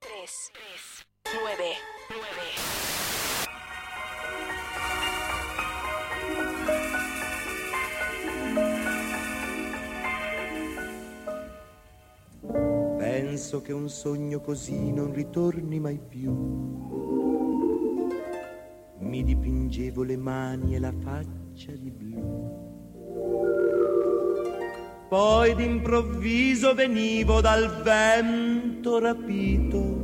3, 9. Penso che un sogno così non ritorni mai più. Mi dipingevo le mani e la faccia di blu. Poi d'improvviso venivo dal vento rapito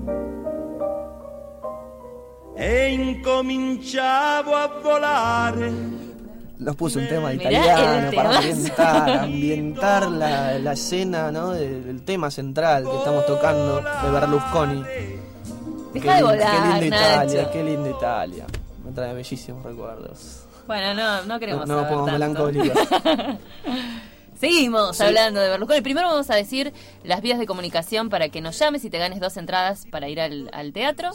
e incominciavo a volare. Nos puso un tema Mirá italiano el para ambientar la escena, ¿no? del tema central que estamos tocando de Berlusconi. Deja de volar, qué linda Italia, Nacho. qué linda Italia. Me trae bellísimos recuerdos. Bueno, no queremos No saber pongo tanto. melancólicos. Seguimos Sí. hablando de Berlusconi. Primero vamos a decir las vías de comunicación para que nos llames y te ganes 2 entradas para ir al teatro.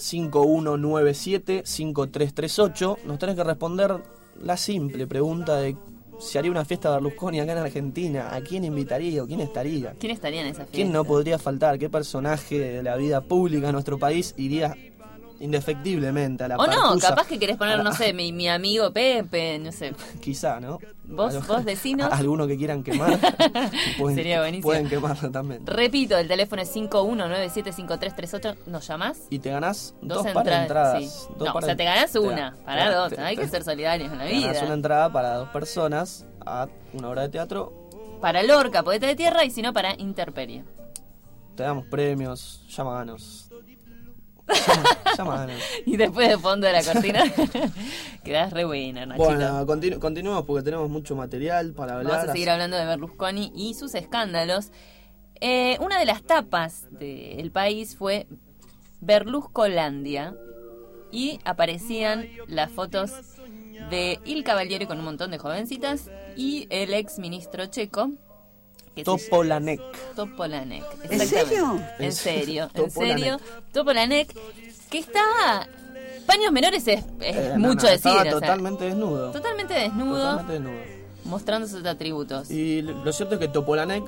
5197-5338. Nos tenés que responder la simple pregunta de si haría una fiesta Berlusconi acá en Argentina. ¿A quién invitaría o quién estaría? ¿Quién estaría en esa fiesta? ¿Quién no podría faltar? ¿Qué personaje de la vida pública de nuestro país iría indefectiblemente a la O no, partusa? capaz que querés poner, no sé, mi amigo Pepe, no sé. Quizá, ¿no? Vos decinos. Alguno que quieran quemar. Sería buenísimo. Pueden quemarlo también. Repito, el teléfono es 51975338. ¿Nos llamás? Y te ganás 2 2 par de entradas. Sí. Dos No, par o sea, de- te ganás una. te- Para te- 2. te- Hay que te- ser solidarios en la te ganás vida. una entrada para 2 personas a una obra de teatro. Para Lorca, Poeta de Tierra, y si no, para Intemperie. Te damos premios. Llámanos. Llámanos. Y después de fondo de la cortina, quedás re buena, Nachito. Bueno, continuemos porque tenemos mucho material para hablar. Vamos a seguir hablando de Berlusconi y sus escándalos. Una de las tapas del país fue Berluscolandia y aparecían las fotos de Il Cavaliere con un montón de jovencitas y el ex ministro checo que Topolanek. Topolanek. ¿En serio? En serio, Topolanek. Topolanek, que estaba... Paños menores es mucho decir. Estaba o sea, totalmente desnudo. totalmente desnudo, Totalmente desnudo. mostrando sus atributos. Y lo cierto es que Topolanek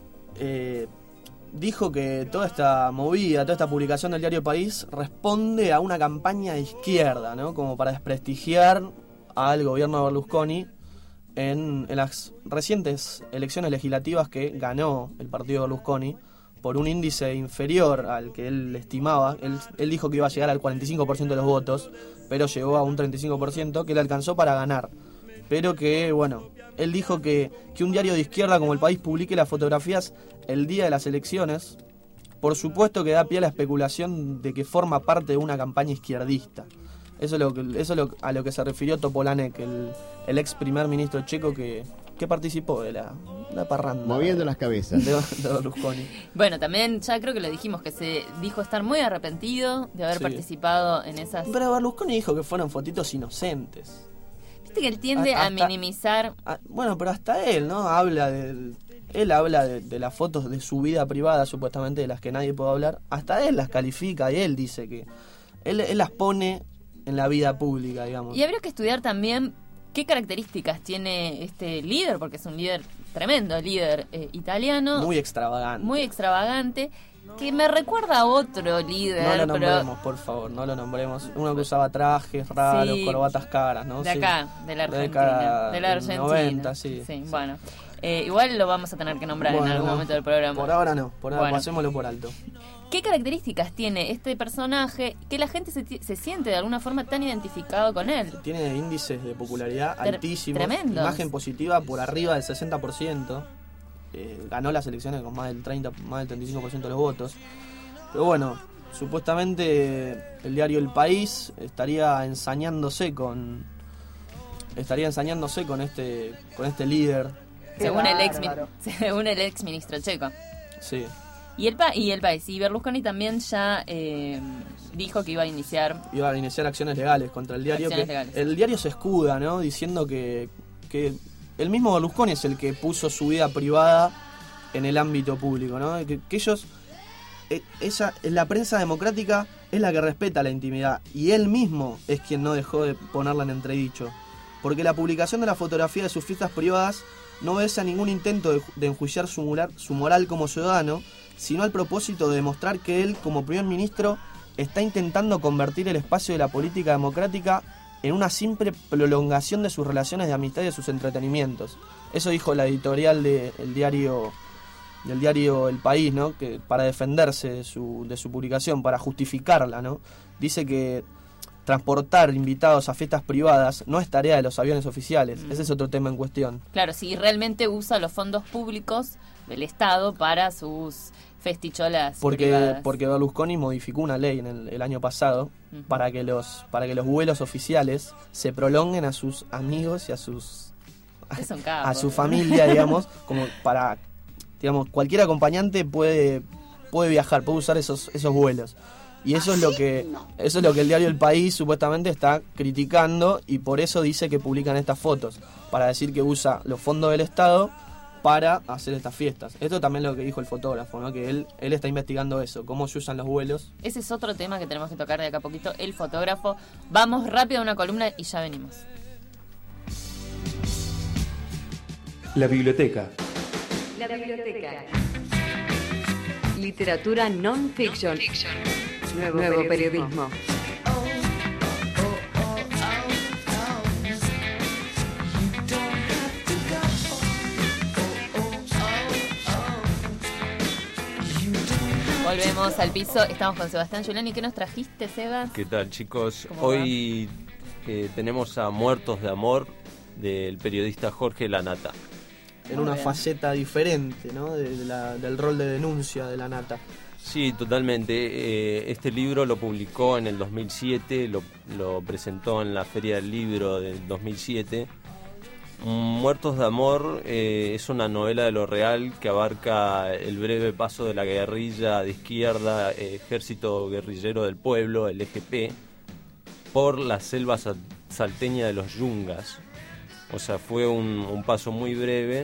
dijo que toda esta movida, toda esta publicación del diario País responde a una campaña de izquierda, ¿no? Como para desprestigiar al gobierno de Berlusconi en las recientes elecciones legislativas que ganó el partido de Berlusconi por un índice inferior al que él estimaba. Él dijo que iba a llegar al 45% de los votos, pero llegó a un 35% que le alcanzó para ganar. Pero que, bueno, él dijo que un diario de izquierda como El País publique las fotografías el día de las elecciones, por supuesto que da pie a la especulación de que forma parte de una campaña izquierdista. Eso es a lo que se refirió Topolanek, el ex primer ministro checo que participó de la parranda. Moviendo las cabezas. De Berlusconi. Bueno, también ya creo que lo dijimos, que se dijo estar muy arrepentido de haber Sí. participado en esas... Pero Berlusconi dijo que fueron fotitos inocentes. Viste que él tiende a Hasta- minimizar... Bueno, pero hasta él, ¿no? Él habla de las fotos de su vida privada, supuestamente, de las que nadie puede hablar. Hasta él las califica y él dice que... Él las pone en la vida pública, digamos. Y habría que estudiar también qué características tiene este líder, porque es un líder, tremendo líder italiano. Muy extravagante. Muy extravagante, que me recuerda a otro líder. No lo pero nombremos, por favor, no lo nombremos. Uno que usaba trajes raros, Sí. corbatas caras, ¿no? De Sí. acá, de la Argentina. década De la del Argentina. 90, sí. Bueno. Igual lo vamos a tener que nombrar Bueno, en algún no. momento del programa. Por ahora no, por ahora Bueno. pasémoslo por alto. ¿Qué características tiene este personaje que la gente se siente de alguna forma tan identificado con él? Tiene índices de popularidad altísimos. tremendos. Imagen positiva por arriba del 60%. Ganó las elecciones con más del 35% de los votos. Pero bueno, supuestamente el diario El País estaría ensañándose con este líder. Según el ex ministro checo. Sí. Y el país. Y Berlusconi también ya dijo que iba a iniciar... Iba a iniciar acciones legales contra el diario. Acciones legales. El diario se escuda, ¿no? Diciendo que el mismo Berlusconi es el que puso su vida privada en el ámbito público, ¿no? Que ellos... la prensa democrática es la que respeta la intimidad. Y él mismo es quien no dejó de ponerla en entredicho. Porque la publicación de la fotografía de sus fiestas privadas no obedece a ningún intento de enjuiciar su moral como ciudadano, sino al propósito de demostrar que él, como primer ministro, está intentando convertir el espacio de la política democrática en una simple prolongación de sus relaciones de amistad y de sus entretenimientos. Eso dijo la editorial del diario El País, ¿no? Que para defenderse de su publicación, para justificarla, ¿no? Dice que transportar invitados a fiestas privadas no es tarea de los aviones oficiales. Ese es otro tema en cuestión. Claro, si realmente usa los fondos públicos del Estado para sus festicholas privadas. Porque Berlusconi modificó una ley en el año pasado para que los vuelos oficiales se prolonguen a sus amigos y a sus a su familia, digamos, como para, digamos, cualquier acompañante puede viajar, puede usar esos vuelos. Y eso es lo que el diario El País supuestamente está criticando, y por eso dice que publican estas fotos, para decir que usa los fondos del Estado para hacer estas fiestas. Esto también es lo que dijo el fotógrafo, ¿no? Que él está investigando eso, cómo se usan los vuelos. Ese es otro tema que tenemos que tocar de acá a poquito, el fotógrafo. Vamos rápido a una columna y ya venimos. La biblioteca. La biblioteca. Literatura non-fiction. Nuevo periodismo. Volvemos al piso, estamos con Sebastián Giuliani. ¿Qué nos trajiste, Seba? ¿Qué tal, chicos? Hoy tenemos a Muertos de Amor del periodista Jorge Lanata. En una faceta diferente, ¿no? Del rol de denuncia de Lanata. Sí, totalmente. Este libro lo publicó en el 2007, lo presentó en la Feria del Libro del 2007. Muertos de Amor es una novela de lo real que abarca el breve paso de la guerrilla de izquierda, Ejército Guerrillero del Pueblo, el EGP, por la selva salteña de los Yungas. O sea, fue un paso muy breve,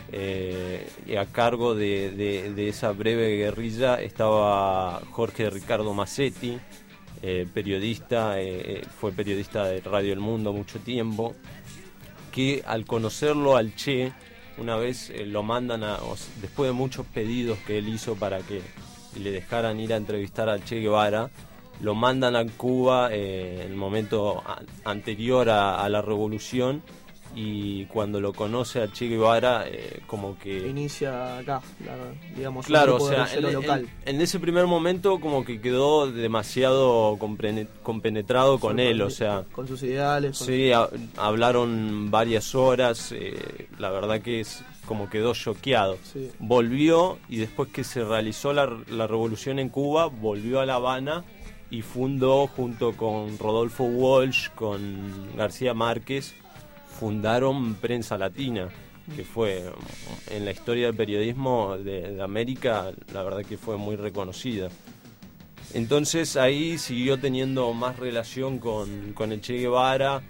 y a cargo de esa breve guerrilla estaba Jorge Ricardo Massetti, periodista, fue periodista de Radio El Mundo mucho tiempo, que al conocerlo al Che, una vez lo mandan después de muchos pedidos que él hizo para que le dejaran ir a entrevistar al Che Guevara, lo mandan a Cuba en el momento anterior a la revolución, y cuando lo conoce a Che Guevara, como que inicia acá, digamos, claro, un o sea, local. En ese primer momento como que quedó demasiado compenetrado con él, o sea, con sus ideales. Sí, hablaron varias horas, la verdad que es como quedó choqueado. Sí. Volvió, y después que se realizó la revolución en Cuba, volvió a La Habana y fundó, junto con Rodolfo Walsh, con García Márquez, fundaron Prensa Latina, que fue en la historia del periodismo de América, la verdad que fue muy reconocida. Entonces ahí siguió teniendo más relación con el Che Guevara,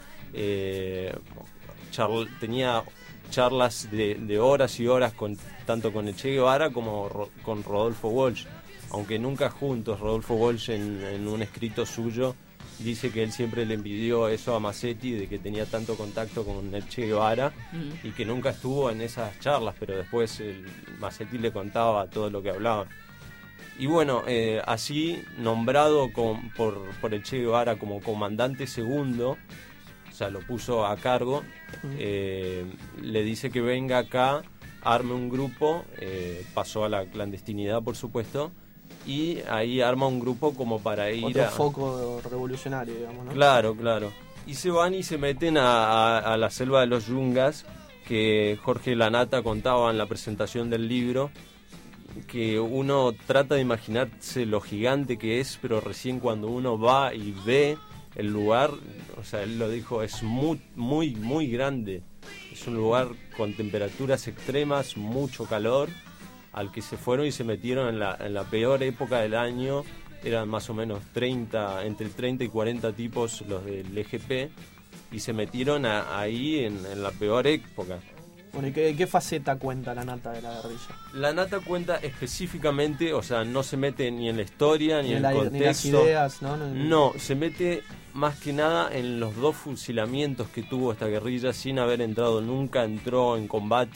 tenía charlas de horas y horas tanto con el Che Guevara como con Rodolfo Walsh, aunque nunca juntos. Rodolfo Walsh en un escrito suyo dice que él siempre le envidió eso a Massetti, de que tenía tanto contacto con el Che Guevara y que nunca estuvo en esas charlas, pero después Massetti le contaba todo lo que hablaban. Y bueno, así nombrado por el Che Guevara como comandante segundo, o sea, lo puso a cargo, le dice que venga acá, arme un grupo, pasó a la clandestinidad, por supuesto, y ahí arma un grupo como para ir otro foco revolucionario, digamos, ¿no? Claro. Y se van y se meten a la selva de los Yungas, que Jorge Lanata contaba en la presentación del libro, que uno trata de imaginarse lo gigante que es, pero recién cuando uno va y ve el lugar, o sea, él lo dijo, es muy, muy, muy grande. Es un lugar con temperaturas extremas, mucho calor, al que se fueron y se metieron en la peor época del año. Eran más o menos entre 30 y 40 tipos los del EGP, y se metieron ahí en la peor época. Bueno, ¿y qué faceta cuenta Lanata de la guerrilla? Lanata cuenta específicamente, o sea, no se mete ni en la historia, ni en el contexto. Ni las ideas, ¿no? No, se mete más que nada en los 2 fusilamientos que tuvo esta guerrilla sin haber entrado, nunca entró en combate,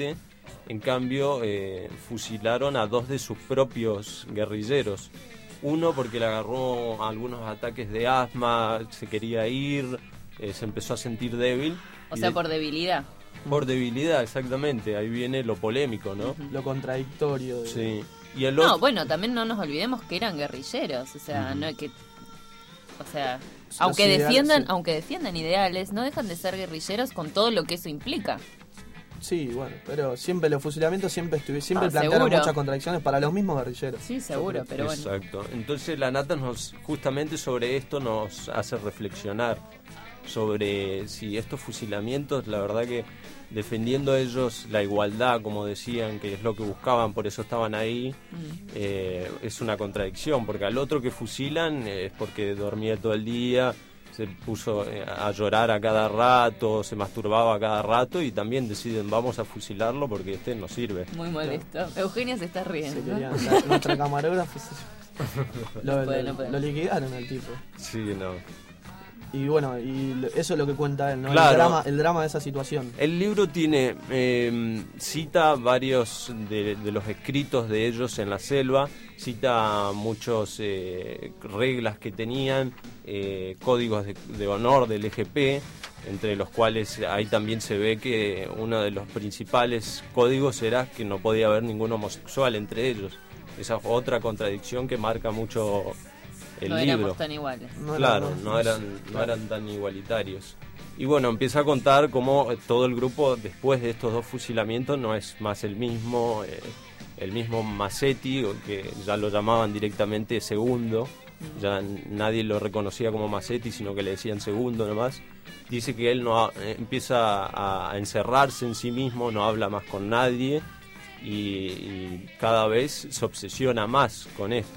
En cambio, fusilaron a 2 de sus propios guerrilleros. Uno porque le agarró algunos ataques de asma, se quería ir, se empezó a sentir débil. O sea, por debilidad. Por debilidad, exactamente. Ahí viene lo polémico, ¿no? Lo contradictorio. Sí. Y el otro... No, bueno, también no nos olvidemos que eran guerrilleros. O sea, no es que... O sea, aunque defiendan ideales, no dejan de ser guerrilleros con todo lo que eso implica. Sí, bueno, pero siempre los fusilamientos siempre plantearon seguro. muchas contradicciones para los mismos guerrilleros. Sí, seguro, pero bueno. Exacto. Entonces la nata justamente sobre esto nos hace reflexionar sobre si estos fusilamientos, la verdad que defendiendo ellos la igualdad, como decían, que es lo que buscaban, por eso estaban ahí, es una contradicción, porque al otro que fusilan es porque dormía todo el día, se puso a llorar a cada rato, se masturbaba a cada rato y también deciden vamos a fusilarlo porque este no sirve. Muy molesto. Eugenia se está riendo. Nuestra camarógrafa lo liquidaron al tipo. Sí, no. Y bueno, eso es lo que cuenta él, ¿no? Claro. El drama de esa situación. El libro tiene cita varios de los escritos de ellos en la selva, cita muchas reglas que tenían, códigos de honor del EGP, entre los cuales ahí también se ve que uno de los principales códigos era que no podía haber ningún homosexual entre ellos. Esa es otra contradicción que marca mucho el no libro. Éramos tan iguales. No eran tan igualitarios. Y bueno, empieza a contar cómo todo el grupo, después de estos 2 fusilamientos, no es más el mismo Massetti, que ya lo llamaban directamente Segundo, ya nadie lo reconocía como Massetti, sino que le decían Segundo nomás. Dice que él empieza a encerrarse en sí mismo, no habla más con nadie y cada vez se obsesiona más con esto.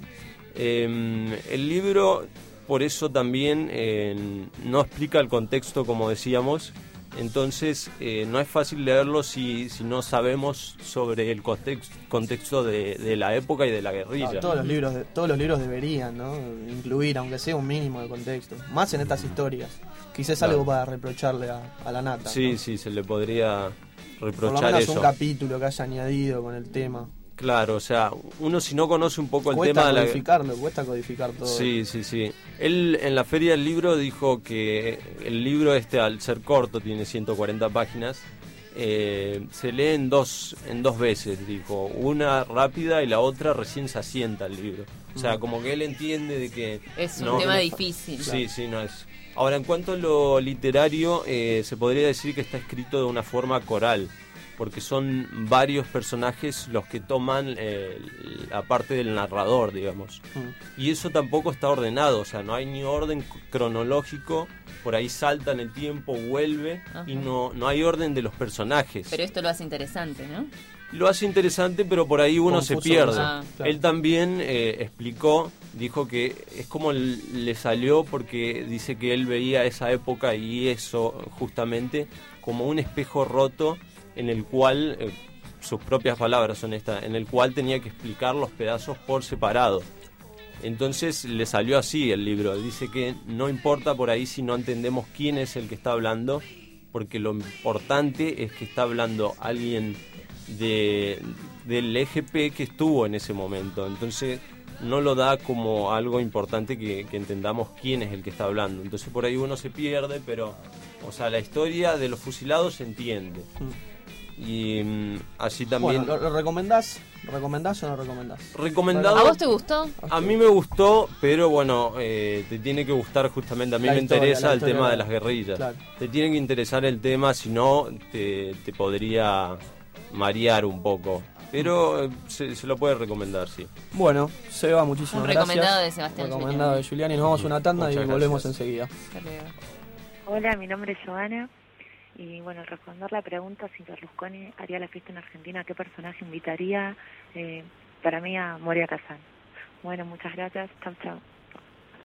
El libro, por eso también no explica el contexto, como decíamos, entonces no es fácil leerlo si no sabemos sobre el contexto de la época y de la guerrilla. No, todos los libros deberían, ¿no?, incluir, aunque sea un mínimo de contexto, más en estas historias. Quizás algo para reprocharle a la nata. Sí, ¿no? Sí, se le podría reprochar por lo menos eso. Un capítulo que haya añadido con el tema. Claro, o sea, uno si no conoce un poco el cuesta tema cuesta codificar todo. Sí. Él en la Feria del Libro dijo que el libro al ser corto, tiene 140 páginas, se lee en dos veces, dijo. Una rápida y la otra recién se asienta el libro. O sea, como que él entiende de que... Es un tema difícil. Sí, no es... Ahora, en cuanto a lo literario, se podría decir que está escrito de una forma coral, porque son varios personajes los que toman la parte del narrador, digamos. Y eso tampoco está ordenado, o sea, no hay ni orden cronológico, por ahí salta en el tiempo, vuelve, y no hay orden de los personajes. Pero esto lo hace interesante, ¿no? Lo hace interesante, pero por ahí uno se pierde. Claro. Él también dijo que es como le salió porque dice que él veía esa época y eso justamente como un espejo roto en el cual, sus propias palabras son estas, en el cual tenía que explicar los pedazos por separado. Entonces le salió así el libro. Dice que no importa por ahí si no entendemos quién es el que está hablando, porque lo importante es que está hablando alguien del EGP que estuvo en ese momento. Entonces no lo da como algo importante que entendamos quién es el que está hablando. Entonces por ahí uno se pierde, pero, o sea, la historia de los fusilados se entiende. Y así también... Bueno, ¿lo recomendás? ¿Recomendás o no recomendás? Recomendado. ¿A vos te gustó? A mí me gustó, pero bueno, te tiene que gustar justamente. A mí me interesa el tema de las guerrillas. Claro. Te tiene que interesar el tema, si no te podría marear un poco. Pero se lo puede recomendar, sí. Bueno, Seba, muchísimas gracias. Recomendado de Sebastián Recomendado de Giuliani. Nos vamos a una tanda. Muchas y volvemos gracias. enseguida. Hola, mi nombre es Joana. Y bueno, al responder la pregunta si Berlusconi haría la fiesta en Argentina, ¿qué personaje invitaría? Para mí a Moria Kazan. Bueno, muchas gracias. Chau, chau.